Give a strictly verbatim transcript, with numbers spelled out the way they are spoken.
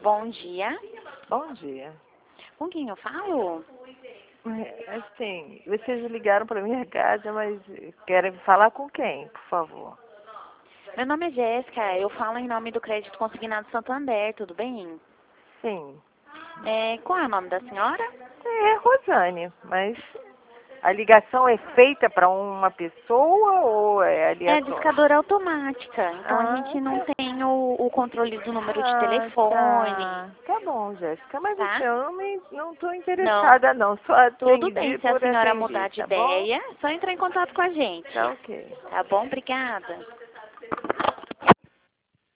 Bom dia. Bom dia. Com quem eu falo? É, Assim, vocês ligaram para minha casa, mas querem falar com quem, por favor? Meu nome é Jéssica, eu falo em nome do Crédito Consignado Santander, tudo bem? Sim. É, qual é o nome da senhora? É Rosane, mas a ligação é feita para uma pessoa ou é É aleatória? discadora automática, então a Ah, gente não tá. tem o, o controle do número de Ah, telefone, tá. Tá bom, Jéssica, mas assim, tá? eu não me, não estou Não. interessada não, só Tudo bem, atendi se a por senhora mudar atender, de tá bom? ideia, é só entrar em contato com a gente. Tá ok. Tá bom? Obrigada.